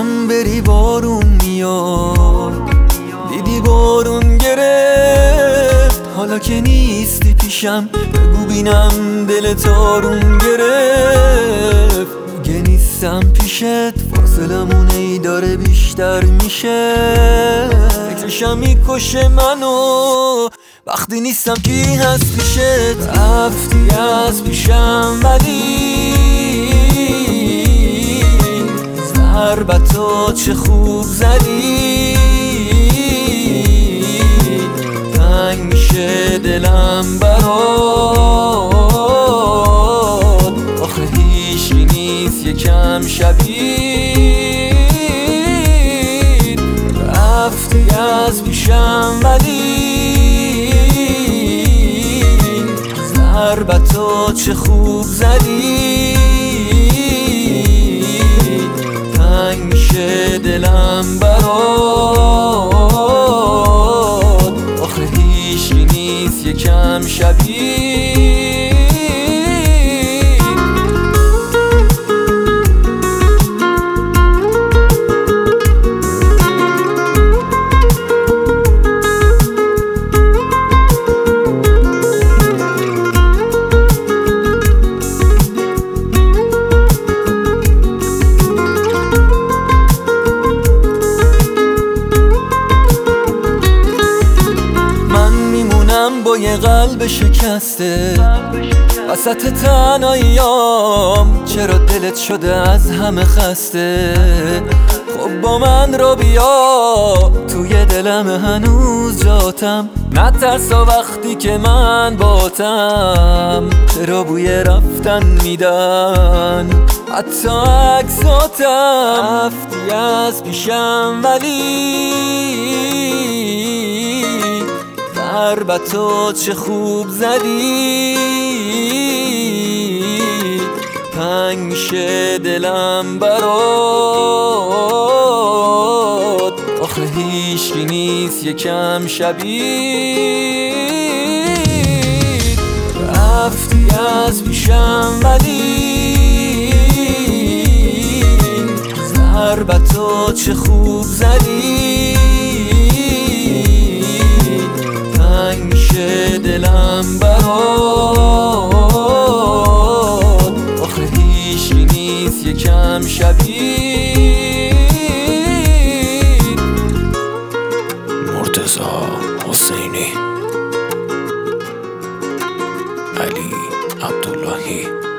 من بری بارون میاد، دیدی بارون گرفت، حالا که نیستی پیشم بگو بینم دلت آروم گرفت. دیگه نیستم پیشت، فاصلمون ای داره بیشتر میشه، فکرشم میکشه منو وقتی نیستم. کی هست پیشت؟ رفتی از پیشم ولی ضربتو چه خوب زدی، تنگ میشه دلم برات، آخه هیچکی نیست یکم شبیه. رفتی از پیشم ولی ضربتو چه خوب زدی، تنگ میشه دلم برات، آخه هیچکی نیست یکم شبیه. با یه قلب شکسته وسط تنهاییام، چرا دلت شده از همه خسته؟ خب با من رو بیا، توی دلم هنوز جاتم، نترسا وقتی که من باتم، چرا بوی رفتن میدن حتی عکساتم. رفتی از پیشم ولی ضربتو چه خوب زدی، تنگ میشه دلم برات، آخه هیچکی نیست یکم شبیه. رفتی از پیشم ولی ضربتو چه خوب زدی، تنگ میشه دلم برات، آخه هیچکی نیست یکم شبیه. مرتضی حسینی، علی عبداللهی.